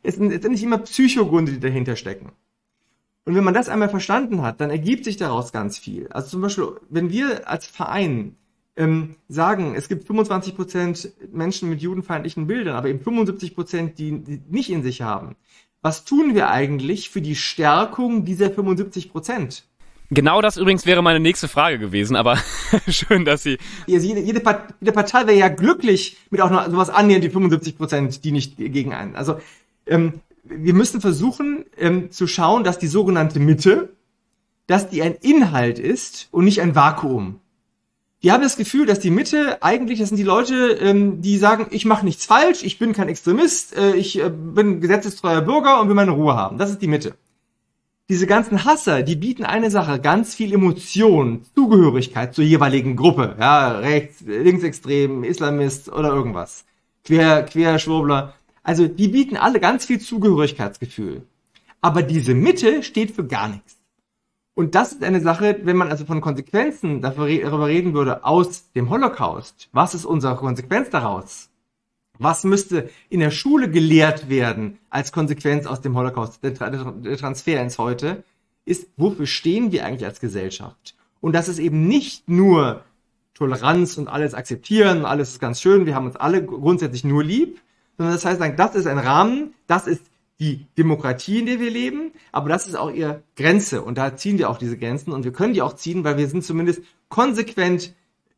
Es sind letztendlich immer Psychogründe, die dahinter stecken. Und wenn man das einmal verstanden hat, dann ergibt sich daraus ganz viel. Also zum Beispiel, wenn wir als Verein ähm, sagen, es gibt fünfundzwanzig Prozent Menschen mit judenfeindlichen Bildern, aber eben fünfundsiebzig Prozent, die, die nicht in sich haben. Was tun wir eigentlich für die Stärkung dieser fünfundsiebzig Prozent? Genau das übrigens wäre meine nächste Frage gewesen, aber schön, dass Sie... Jede, jede, Part, jede Partei wäre ja glücklich mit auch noch sowas annähernd die fünfundsiebzig Prozent, die nicht gegen einen. Also ähm, wir müssen versuchen ähm, zu schauen, dass die sogenannte Mitte, dass die ein Inhalt ist und nicht ein Vakuum. Wir haben das Gefühl, dass die Mitte eigentlich, das sind die Leute, ähm, die sagen, ich mache nichts falsch, ich bin kein Extremist, äh, ich äh, bin gesetzestreuer Bürger und will meine Ruhe haben. Das ist die Mitte. Diese ganzen Hasser, die bieten eine Sache, ganz viel Emotion, Zugehörigkeit zur jeweiligen Gruppe. Ja, rechts, linksextrem, Islamist oder irgendwas. Quer, Querschwurbler. Also die bieten alle ganz viel Zugehörigkeitsgefühl. Aber diese Mitte steht für gar nichts. Und das ist eine Sache, wenn man also von Konsequenzen darüber reden würde aus dem Holocaust. Was ist unsere Konsequenz daraus? Was müsste in der Schule gelehrt werden als Konsequenz aus dem Holocaust, der, der Transfer ins Heute, ist, wofür stehen wir eigentlich als Gesellschaft? Und das ist eben nicht nur Toleranz und alles akzeptieren, alles ist ganz schön, wir haben uns alle grundsätzlich nur lieb, sondern das heißt, das ist ein Rahmen, das ist die Demokratie, in der wir leben, aber das ist auch ihre Grenze und da ziehen wir auch diese Grenzen und wir können die auch ziehen, weil wir sind zumindest konsequent,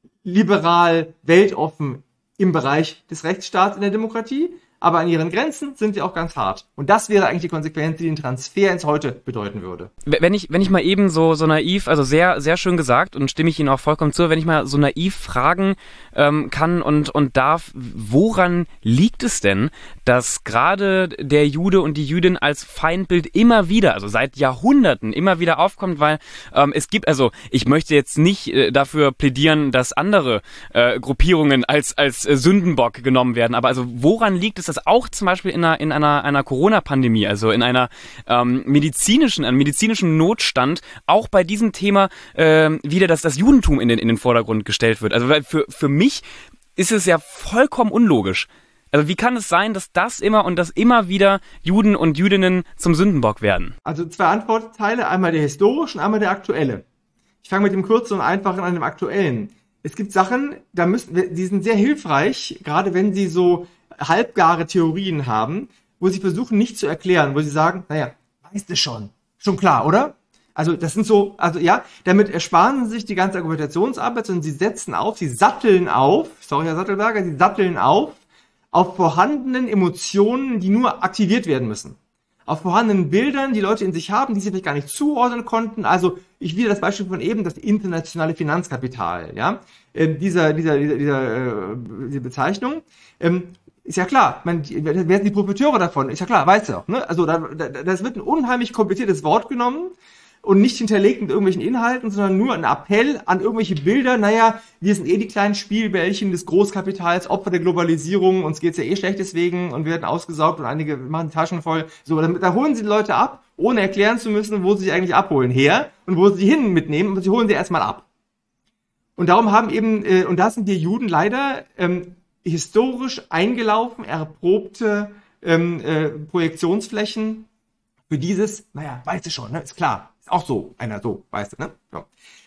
liberal, weltoffen im Bereich des Rechtsstaats in der Demokratie, aber an ihren Grenzen sind wir auch ganz hart. Und das wäre eigentlich die Konsequenz, die den Transfer ins Heute bedeuten würde. Wenn ich, wenn ich mal eben so, so naiv, also sehr, sehr schön gesagt und stimme ich Ihnen auch vollkommen zu, wenn ich mal so naiv fragen ähm, kann und, und darf, woran liegt es denn, dass gerade der Jude und die Jüdin als Feindbild immer wieder, also seit Jahrhunderten immer wieder aufkommt, weil ähm, es gibt, also ich möchte jetzt nicht äh, dafür plädieren, dass andere äh, Gruppierungen als, als äh, Sündenbock genommen werden, aber also woran liegt es, dass auch zum Beispiel in einer, in einer, einer Corona-Pandemie, also in einer ähm, medizinischen, einem medizinischen Notstand, auch bei diesem Thema äh, wieder das, das Judentum in den, in den Vordergrund gestellt wird. Also weil für, für mich ist es ja vollkommen unlogisch. Also wie kann es sein, dass das immer und dass immer wieder Juden und Jüdinnen zum Sündenbock werden? Also zwei Antwortteile, einmal der historische und einmal der aktuelle. Ich fange mit dem kurzen und einfachen an dem aktuellen. Es gibt Sachen, da müssen wir, die sind sehr hilfreich, gerade wenn sie so halbgare Theorien haben, wo sie versuchen, nicht zu erklären, wo sie sagen, naja, weißt du schon, schon klar, oder? Also das sind so, also ja, damit ersparen sie sich die ganze Argumentationsarbeit, sondern sie setzen auf, sie satteln auf, sorry Herr Sattelberger, sie satteln auf, auf vorhandenen Emotionen, die nur aktiviert werden müssen. Auf vorhandenen Bildern, die Leute in sich haben, die sie vielleicht gar nicht zuordnen konnten. Also ich wieder das Beispiel von eben, das internationale Finanzkapital, ja, äh, dieser, dieser, dieser, dieser äh, diese Bezeichnung. Ähm, Ist ja klar, man, wer sind die Profiteure davon? Ist ja klar, weiß ja auch, ne? Also da, da, das wird ein unheimlich kompliziertes Wort genommen und nicht hinterlegt mit irgendwelchen Inhalten, sondern nur ein Appell an irgendwelche Bilder. Naja, wir sind eh die kleinen Spielbällchen des Großkapitals, Opfer der Globalisierung, uns geht's ja eh schlecht deswegen und wir werden ausgesaugt und einige machen die Taschen voll. So, damit, da holen sie die Leute ab, ohne erklären zu müssen, wo sie sich eigentlich abholen, her und wo sie hin mitnehmen, und sie holen sie erstmal ab. Und darum haben eben, äh, und da sind die Juden leider ähm, historisch eingelaufen, erprobte ähm, äh, Projektionsflächen für dieses, naja, weißt du schon, ne, ist klar, ist auch so, einer so, weißt du, ne? Ja.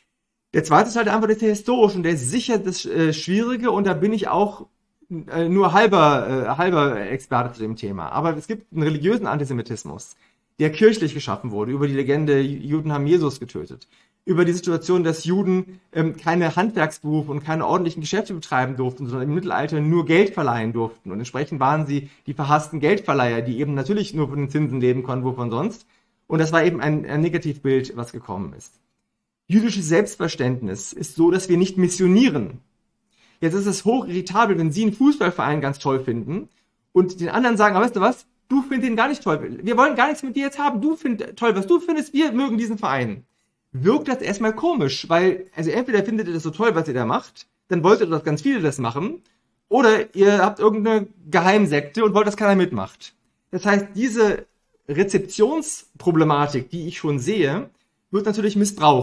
Der zweite Teil der Antwort ist der historisch und der ist sicher das äh, Schwierige und da bin ich auch äh, nur halber, äh, halber Experte zu dem Thema. Aber es gibt einen religiösen Antisemitismus, der kirchlich geschaffen wurde, über die Legende, Juden haben Jesus getötet. Über die Situation, dass Juden ähm, keine Handwerksberufe und keine ordentlichen Geschäfte betreiben durften, sondern im Mittelalter nur Geld verleihen durften. Und entsprechend waren sie die verhassten Geldverleiher, die eben natürlich nur von den Zinsen leben konnten, wovon sonst. Und das war eben ein, ein Negativbild, was gekommen ist. Jüdisches Selbstverständnis ist so, dass wir nicht missionieren. Jetzt ist es hoch irritabel, wenn Sie einen Fußballverein ganz toll finden und den anderen sagen, aber weißt du was, du findest den gar nicht toll. Wir wollen gar nichts mit dir jetzt haben. Du findest toll, was du findest, wir mögen diesen Verein. Wirkt das erstmal komisch, weil, also entweder findet ihr das so toll, was ihr da macht, dann wollt ihr, dass ganz viele das machen, oder ihr habt irgendeine Geheimsekte und wollt, dass keiner mitmacht. Das heißt, diese Rezeptionsproblematik, die ich schon sehe, wird natürlich missbraucht.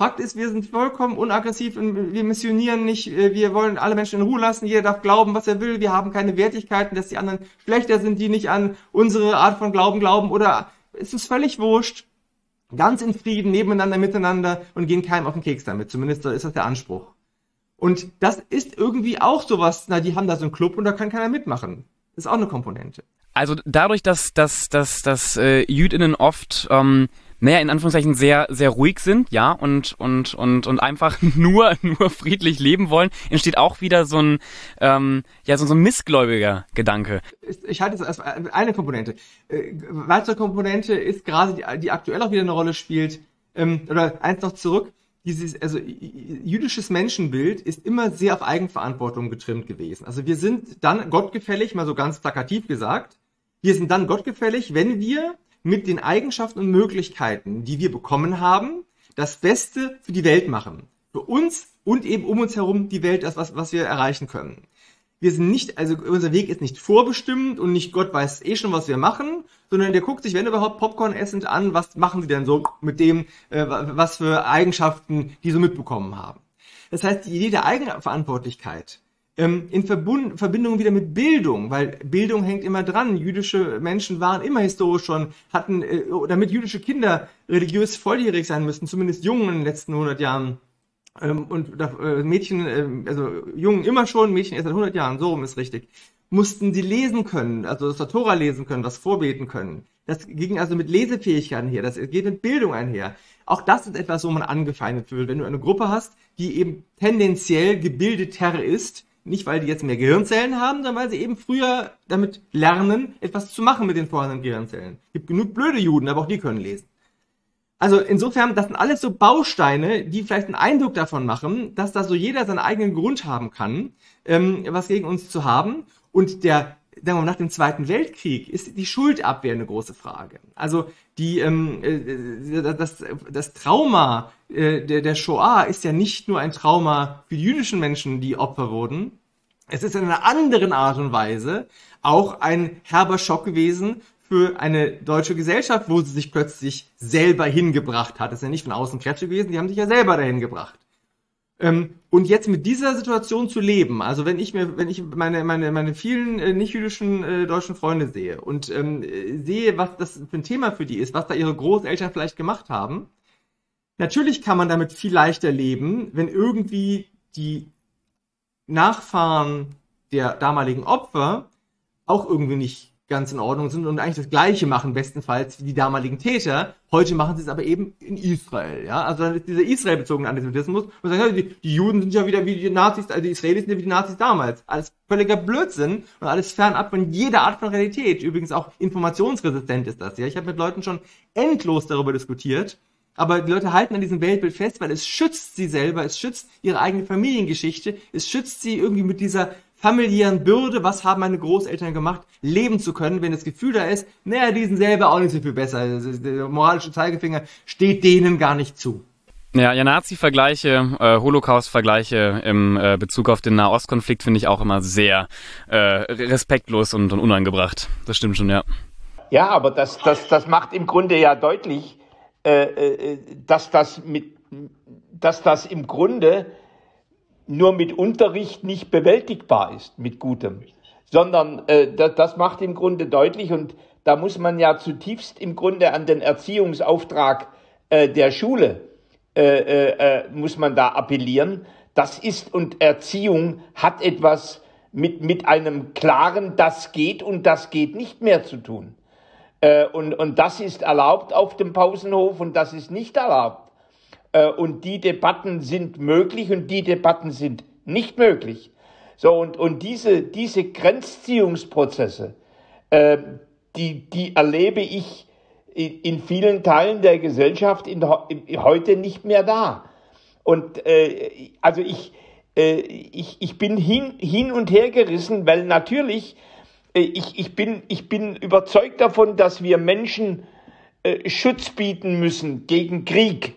Fakt ist, wir sind vollkommen unaggressiv und wir missionieren nicht, wir wollen alle Menschen in Ruhe lassen, jeder darf glauben, was er will, wir haben keine Wertigkeiten, dass die anderen schlechter sind, die nicht an unsere Art von Glauben glauben oder es ist völlig wurscht, ganz in Frieden, nebeneinander, miteinander und gehen keinem auf den Keks damit, zumindest ist das der Anspruch. Und das ist irgendwie auch sowas, na, die haben da so einen Club und da kann keiner mitmachen. Das ist auch eine Komponente. Also dadurch, dass, dass, dass, dass äh, JüdInnen oft ähm, naja, in Anführungszeichen sehr, sehr ruhig sind, ja, und, und, und, und einfach nur, nur friedlich leben wollen, entsteht auch wieder so ein, ähm, ja, so, so ein missgläubiger Gedanke. Ich halte es als eine Komponente. Äh, weitere Komponente ist gerade, die, die aktuell auch wieder eine Rolle spielt, ähm, oder eins noch zurück, dieses, also, jüdisches Menschenbild ist immer sehr auf Eigenverantwortung getrimmt gewesen. Also wir sind dann gottgefällig, mal so ganz plakativ gesagt, wir sind dann gottgefällig, wenn wir mit den Eigenschaften und Möglichkeiten, die wir bekommen haben, das Beste für die Welt machen. Für uns und eben um uns herum die Welt, das, was, was wir erreichen können. Wir sind nicht, also unser Weg ist nicht vorbestimmt und nicht Gott weiß eh schon, was wir machen, sondern der guckt sich, wenn überhaupt, Popcorn essend an, was machen sie denn so mit dem, äh, was für Eigenschaften die so mitbekommen haben. Das heißt, die Idee der Eigenverantwortlichkeit ähm, in Verbund, Verbindung wieder mit Bildung, weil Bildung hängt immer dran. Jüdische Menschen waren immer historisch schon, hatten, äh, damit jüdische Kinder religiös volljährig sein müssten, zumindest Jungen in den letzten hundert Jahren, ähm, und äh, Mädchen, äh, also Jungen immer schon, Mädchen erst seit hundert Jahren, so rum ist richtig, mussten sie lesen können, also das Tora lesen können, was vorbeten können. Das ging also mit Lesefähigkeit einher, das geht mit Bildung einher. Auch das ist etwas, wo man angefeindet wird. Wenn du eine Gruppe hast, die eben tendenziell gebildeter ist, nicht weil die jetzt mehr Gehirnzellen haben, sondern weil sie eben früher damit lernen, etwas zu machen mit den vorhandenen Gehirnzellen. Es gibt genug blöde Juden, aber auch die können lesen. Also insofern, das sind alles so Bausteine, die vielleicht einen Eindruck davon machen, dass da so jeder seinen eigenen Grund haben kann, ähm, was gegen uns zu haben. Und der, sagen wir mal, nach dem Zweiten Weltkrieg ist die Schuldabwehr eine große Frage. Also die, ähm, äh, das, das Trauma äh, der, der Shoah ist ja nicht nur ein Trauma für die jüdischen Menschen, die Opfer wurden. Es ist in einer anderen Art und Weise auch ein herber Schock gewesen für eine deutsche Gesellschaft, wo sie sich plötzlich selber hingebracht hat. Das ist ja nicht von außen Kräfte gewesen, die haben sich ja selber dahin gebracht. Ähm, und jetzt mit dieser Situation zu leben, also wenn ich mir, wenn ich meine meine meine vielen äh, nicht-jüdischen äh, deutschen Freunde sehe und ähm, sehe, was das für ein Thema für die ist, was da ihre Großeltern vielleicht gemacht haben, natürlich kann man damit viel leichter leben, wenn irgendwie die Nachfahren der damaligen Opfer auch irgendwie nicht ganz in Ordnung sind und eigentlich das Gleiche machen, bestenfalls wie die damaligen Täter. Heute machen sie es aber eben in Israel, ja. Also dann ist dieser Israel-bezogene Antisemitismus und sagen, ja, die, die Juden sind ja wieder wie die Nazis, also die Israelis sind ja wie die Nazis damals. Alles völliger Blödsinn und alles fernab von jeder Art von Realität. Übrigens auch informationsresistent ist das, ja. Ich habe mit Leuten schon endlos darüber diskutiert, aber die Leute halten an diesem Weltbild fest, weil es schützt sie selber, es schützt ihre eigene Familiengeschichte, es schützt sie irgendwie mit dieser familiären Bürde, was haben meine Großeltern gemacht, leben zu können, wenn das Gefühl da ist, naja, die sind selber auch nicht so viel besser. Der moralische Zeigefinger steht denen gar nicht zu. Ja, ja, Nazi-Vergleiche, äh, Holocaust-Vergleiche im äh, Bezug auf den Nahostkonflikt finde ich auch immer sehr äh, respektlos und, und unangebracht. Das stimmt schon, ja. Ja, aber das, das, das macht im Grunde ja deutlich, äh, äh, dass das mit, dass das im Grunde nur mit Unterricht nicht bewältigbar ist, mit Gutem, sondern äh, das, das macht im Grunde deutlich, und da muss man ja zutiefst im Grunde an den Erziehungsauftrag äh, der Schule, äh, äh, muss man da appellieren. Das ist, und Erziehung hat etwas mit, mit einem klaren, das geht und das geht nicht mehr zu tun. Äh, und, und das ist erlaubt auf dem Pausenhof und das ist nicht erlaubt. Und die Debatten sind möglich und die Debatten sind nicht möglich. So, und, und diese, diese Grenzziehungsprozesse, äh, die, die erlebe ich in, in vielen Teilen der Gesellschaft in, in, heute nicht mehr da. Und äh, also ich, äh, ich, ich bin hin, hin und her gerissen, weil natürlich, äh, ich, ich, bin, ich bin überzeugt davon, dass wir Menschen äh, Schutz bieten müssen gegen Krieg.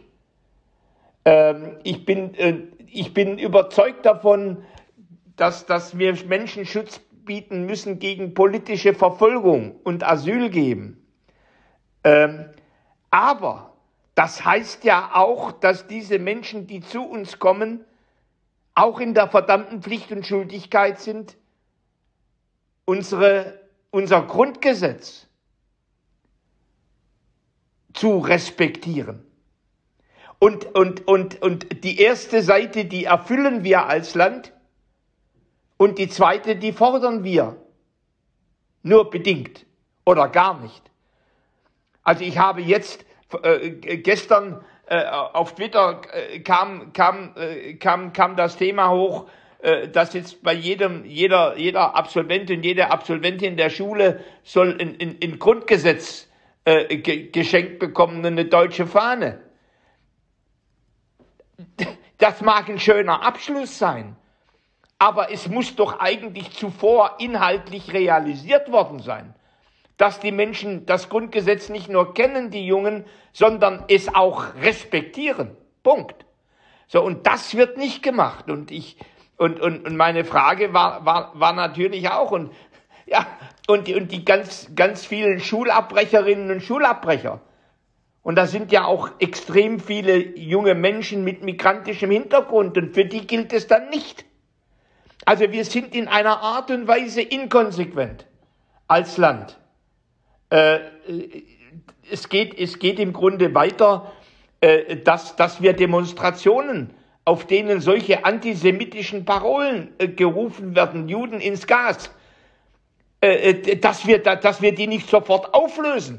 Ich bin, ich bin überzeugt davon, dass, dass wir Menschen Schutz bieten müssen gegen politische Verfolgung und Asyl geben. Aber Das heißt ja auch, dass diese Menschen, die zu uns kommen, auch in der verdammten Pflicht und Schuldigkeit sind, unsere, unser Grundgesetz zu respektieren. Und, und, und, und die erste Seite, die erfüllen wir als Land, und die zweite, die fordern wir. Nur bedingt oder gar nicht. Also ich habe jetzt äh, gestern äh, auf Twitter äh, kam, kam, äh, kam, kam das Thema hoch, äh, dass jetzt bei jedem, jeder, jeder Absolvent und jede Absolventin der Schule soll ein, ein, ein Grundgesetz äh, ge- geschenkt bekommen, eine deutsche Fahne. Das mag ein schöner Abschluss sein, aber es muss doch eigentlich zuvor inhaltlich realisiert worden sein, dass die Menschen das Grundgesetz nicht nur kennen, die Jungen, sondern es auch respektieren. Punkt. So, und das wird nicht gemacht. Und ich, und, und, und meine Frage war, war, war natürlich auch, und, ja, und die, und die ganz, ganz vielen Schulabbrecherinnen und Schulabbrecher. Und da sind ja auch extrem viele junge Menschen mit migrantischem Hintergrund, und für die gilt es dann nicht. Also wir sind in einer Art und Weise inkonsequent als Land. Äh, es geht, es geht im Grunde weiter, äh, dass, dass wir Demonstrationen, auf denen solche antisemitischen Parolen äh, gerufen werden, Juden ins Gas, äh, dass wir, dass wir die nicht sofort auflösen.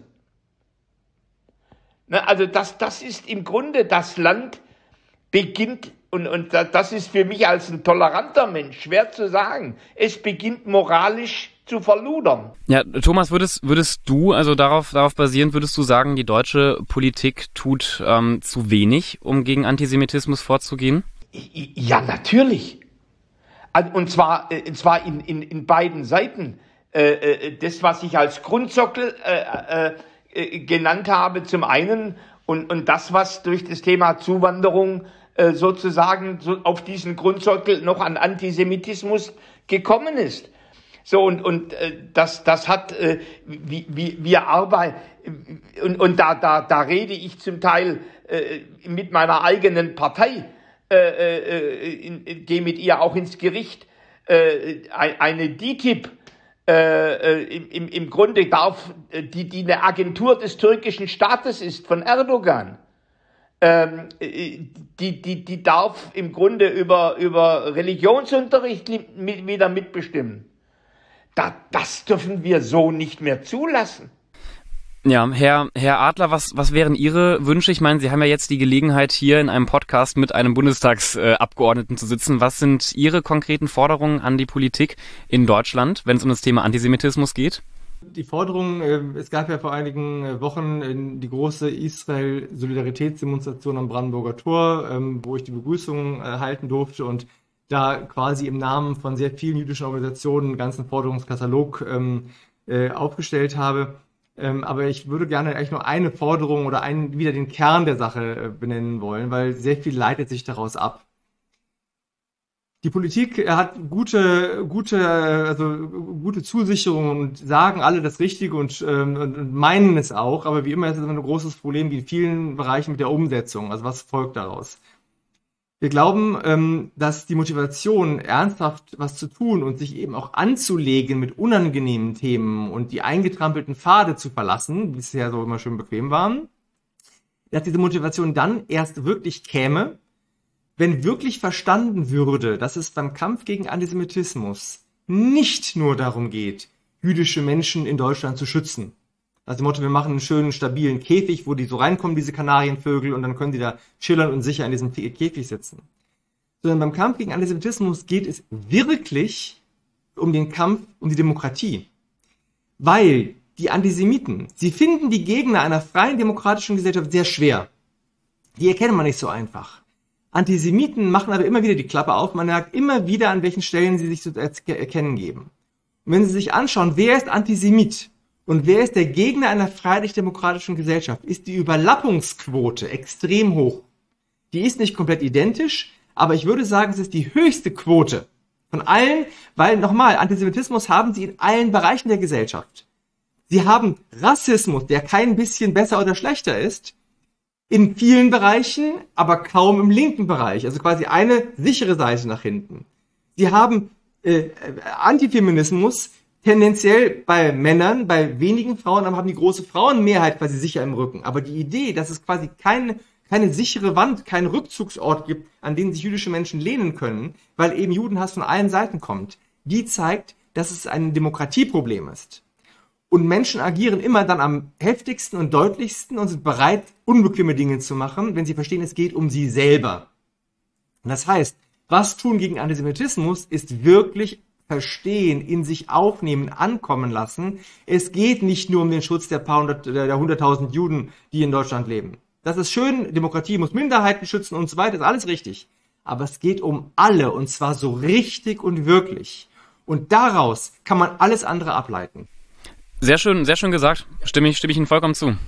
Also das, das ist im Grunde, das Land beginnt, und, und das ist für mich als ein toleranter Mensch schwer zu sagen, es beginnt moralisch zu verludern. Ja, Thomas, würdest, würdest du, also darauf, darauf basierend, würdest du sagen, die deutsche Politik tut ähm, zu wenig, um gegen Antisemitismus vorzugehen? Ja, natürlich. Und zwar, und zwar in, in, in beiden Seiten. Das, was ich als Grundsockel äh, äh, genannt habe, zum einen, und, und das, was durch das Thema Zuwanderung äh, sozusagen so auf diesen Grundsockel noch an Antisemitismus gekommen ist. So, und, und äh, das, das hat, äh, wie, wie, wir arbeiten, und, und da, da, da rede ich zum Teil äh, mit meiner eigenen Partei, äh, äh, gehe mit ihr auch ins Gericht, äh, eine D T I P, Äh, im, im Grunde darf, die, die eine Agentur des türkischen Staates ist, von Erdogan, ähm, die, die, die darf im Grunde über, über Religionsunterricht mit, wieder mitbestimmen. Da, das dürfen wir so nicht mehr zulassen. Ja, Herr, Herr Adler, was, was wären Ihre Wünsche? Ich meine, Sie haben ja jetzt die Gelegenheit, hier in einem Podcast mit einem Bundestagsabgeordneten äh, zu sitzen. Was sind Ihre konkreten Forderungen an die Politik in Deutschland, wenn es um das Thema Antisemitismus geht? Die Forderung, äh, es gab ja vor einigen Wochen äh, die große Israel-Solidaritätsdemonstration am Brandenburger Tor, ähm, wo ich die Begrüßung äh, halten durfte und da quasi im Namen von sehr vielen jüdischen Organisationen einen ganzen Forderungskatalog ähm, äh, aufgestellt habe. Ähm, aber ich würde gerne eigentlich nur eine Forderung oder einen, wieder den Kern der Sache äh, benennen wollen, weil sehr viel leitet sich daraus ab. Die Politik hat gute, gute, also gute Zusicherungen und sagen alle das Richtige und, ähm, und meinen es auch, aber wie immer ist es ein großes Problem wie in vielen Bereichen mit der Umsetzung. Also was folgt daraus? Wir glauben, ähm, dass die Motivation, ernsthaft was zu tun und sich eben auch anzulegen mit unangenehmen Themen und die eingetrampelten Pfade zu verlassen, die bisher so immer schön bequem waren, dass diese Motivation dann erst wirklich käme, wenn wirklich verstanden würde, dass es beim Kampf gegen Antisemitismus nicht nur darum geht, jüdische Menschen in Deutschland zu schützen. Also dem Motto, wir machen einen schönen, stabilen Käfig, wo die so reinkommen, diese Kanarienvögel, und dann können die da chillern und sicher in diesem Käfig sitzen. Sondern beim Kampf gegen Antisemitismus geht es wirklich um den Kampf um die Demokratie. Weil die Antisemiten, sie finden die Gegner einer freien demokratischen Gesellschaft sehr schwer. Die erkennen man nicht so einfach. Antisemiten machen aber immer wieder die Klappe auf, man merkt immer wieder, an welchen Stellen sie sich zu erkennen geben. Und wenn Sie sich anschauen, wer ist Antisemit? Und wer ist der Gegner einer freiheitlich-demokratischen Gesellschaft? Ist die Überlappungsquote extrem hoch. Die ist nicht komplett identisch, aber ich würde sagen, es ist die höchste Quote von allen, weil nochmal, Antisemitismus haben Sie in allen Bereichen der Gesellschaft. Sie haben Rassismus, der kein bisschen besser oder schlechter ist, in vielen Bereichen, aber kaum im linken Bereich. Also quasi eine sichere Seite nach hinten. Sie haben äh, Antifeminismus tendenziell bei Männern, bei wenigen Frauen, aber haben die große Frauenmehrheit quasi sicher im Rücken. Aber die Idee, dass es quasi keine, keine sichere Wand, keinen Rückzugsort gibt, an den sich jüdische Menschen lehnen können, weil eben Judenhass von allen Seiten kommt, die zeigt, dass es ein Demokratieproblem ist. Und Menschen agieren immer dann am heftigsten und deutlichsten und sind bereit, unbequeme Dinge zu machen, wenn sie verstehen, es geht um sie selber. Und das heißt, was tun gegen Antisemitismus ist wirklich verstehen, in sich aufnehmen, ankommen lassen. Es geht nicht nur um den Schutz der paar hundert, der hunderttausend Juden, die in Deutschland leben. Das ist schön, Demokratie muss Minderheiten schützen und so weiter, ist alles richtig. Aber es geht um alle und zwar so richtig und wirklich. Und daraus kann man alles andere ableiten. Sehr schön, sehr schön gesagt. Stimme ich, stimme ich Ihnen vollkommen zu.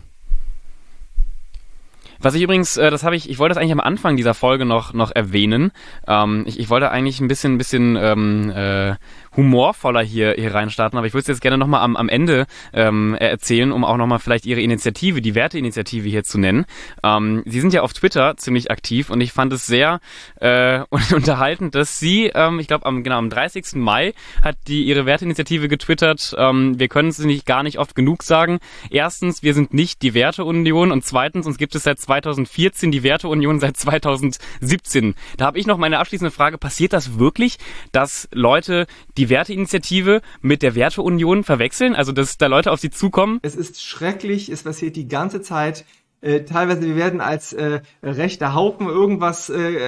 Was ich übrigens, äh, das habe ich, ich wollte das eigentlich am Anfang dieser Folge noch noch erwähnen. Ähm, ich, ich wollte eigentlich ein bisschen, ein bisschen ähm, äh, humorvoller hier hier reinstarten, aber ich würde es jetzt gerne nochmal am am Ende ähm, erzählen, um auch nochmal vielleicht Ihre Initiative, die Werteinitiative hier zu nennen. Ähm, Sie sind ja auf Twitter ziemlich aktiv und ich fand es sehr äh, unterhaltend, dass Sie, ähm, ich glaube am genau am dreißigsten Mai hat die Ihre Werteinitiative getwittert. Ähm, wir können es nicht gar nicht oft genug sagen. Erstens, wir sind nicht die Werteunion und zweitens, uns gibt es seit zweitausendvierzehn, die Werteunion seit zweitausendsiebzehn. Da habe ich noch meine abschließende Frage. Passiert das wirklich, dass Leute die Werteinitiative mit der Werteunion verwechseln? Also, dass da Leute auf sie zukommen? Es ist schrecklich, es passiert die ganze Zeit. Äh, teilweise, wir werden als äh, rechter Haufen irgendwas äh,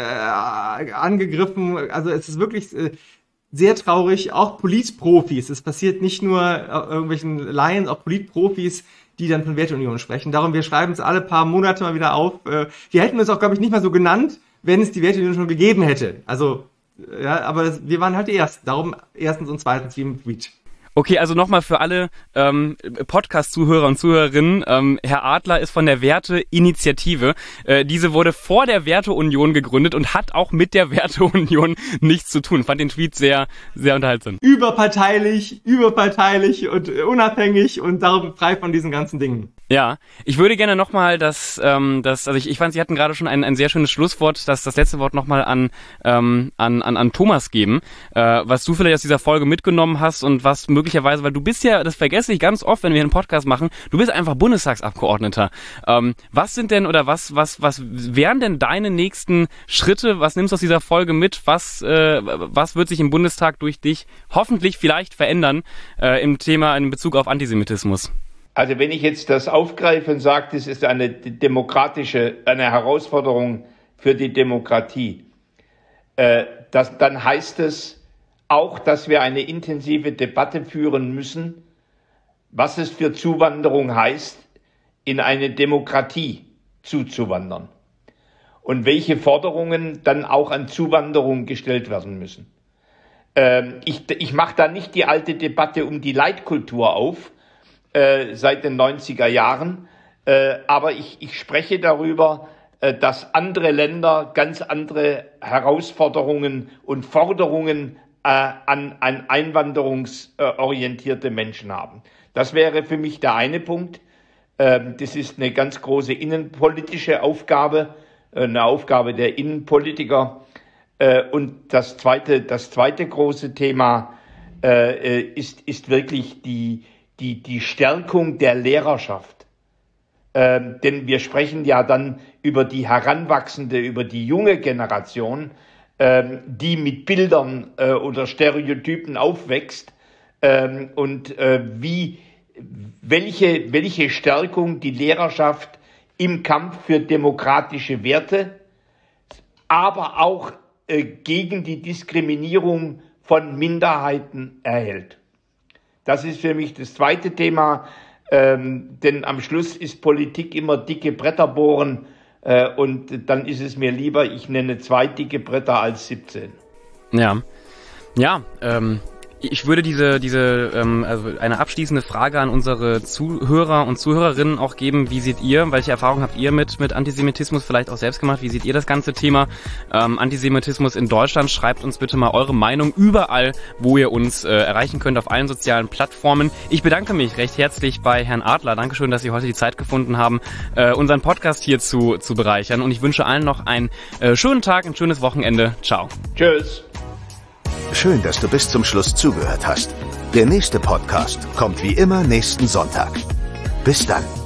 angegriffen. Also, es ist wirklich äh, sehr traurig. Auch Politprofis. Es passiert nicht nur äh, irgendwelchen Laien, auch Politprofis, die dann von Werteunion sprechen. Darum, wir schreiben es alle paar Monate mal wieder auf. Wir hätten uns auch, glaube ich, nicht mal so genannt, wenn es die Werteunion schon gegeben hätte. Also, ja, aber das, wir waren halt die Ersten. Darum erstens und zweitens wie im Tweet. Okay, also nochmal für alle ähm, Podcast-Zuhörer und Zuhörerinnen. Ähm, Herr Adler ist von der Werteinitiative. Äh, diese wurde vor der Werteunion gegründet und hat auch mit der Werteunion nichts zu tun. Fand den Tweet sehr, sehr unterhaltsam. Überparteilich, überparteilich und unabhängig und darum frei von diesen ganzen Dingen. Ja, ich würde gerne nochmal das, ähm, das, also ich, ich fand, Sie hatten gerade schon ein, ein sehr schönes Schlusswort, das, das letzte Wort nochmal an, ähm, an, an, an Thomas geben, äh, was du vielleicht aus dieser Folge mitgenommen hast und was möglicherweise, weil du bist ja, das vergesse ich ganz oft, wenn wir einen Podcast machen, du bist einfach Bundestagsabgeordneter. Ähm, was sind denn oder was, was, was wären denn deine nächsten Schritte? Was nimmst du aus dieser Folge mit? Was, äh, was wird sich im Bundestag durch dich hoffentlich vielleicht verändern äh, im Thema in Bezug auf Antisemitismus? Also wenn ich jetzt das aufgreife und sage, das ist eine demokratische, eine Herausforderung für die Demokratie, äh, das, dann heißt es auch, dass wir eine intensive Debatte führen müssen, was es für Zuwanderung heißt, in eine Demokratie zuzuwandern und welche Forderungen dann auch an Zuwanderung gestellt werden müssen. Ähm, ich ich mache da nicht die alte Debatte um die Leitkultur auf, Äh, seit den neunziger Jahren. Äh, aber ich, ich spreche darüber, äh, dass andere Länder ganz andere Herausforderungen und Forderungen äh, an, an einwanderungsorientierte Menschen haben. Das wäre für mich der eine Punkt. Äh, das ist eine ganz große innenpolitische Aufgabe, äh, eine Aufgabe der Innenpolitiker. Äh, und das zweite, das zweite große Thema äh, ist, ist wirklich die Die, die Stärkung der Lehrerschaft. Ähm, denn wir sprechen ja dann über die heranwachsende, über die junge Generation, ähm, die mit Bildern äh, oder Stereotypen aufwächst ähm, und äh, wie, welche, welche Stärkung die Lehrerschaft im Kampf für demokratische Werte, aber auch äh, gegen die Diskriminierung von Minderheiten erhält. Das ist für mich das zweite Thema, ähm, denn am Schluss ist Politik immer dicke Bretter bohren äh, und dann ist es mir lieber, ich nenne zwei dicke Bretter als siebzehn. Ja, ja, ähm, Ich würde diese, diese, ähm, also eine abschließende Frage an unsere Zuhörer und Zuhörerinnen auch geben. Wie seht ihr, welche Erfahrungen habt ihr mit, mit Antisemitismus vielleicht auch selbst gemacht? Wie seht ihr das ganze Thema ähm, Antisemitismus in Deutschland? Schreibt uns bitte mal eure Meinung überall, wo ihr uns äh, erreichen könnt, auf allen sozialen Plattformen. Ich bedanke mich recht herzlich bei Herrn Adler. Dankeschön, dass Sie heute die Zeit gefunden haben, äh, unseren Podcast hier zu, zu bereichern. Und ich wünsche allen noch einen äh, schönen Tag, ein schönes Wochenende. Ciao. Tschüss. Schön, dass du bis zum Schluss zugehört hast. Der nächste Podcast kommt wie immer nächsten Sonntag. Bis dann.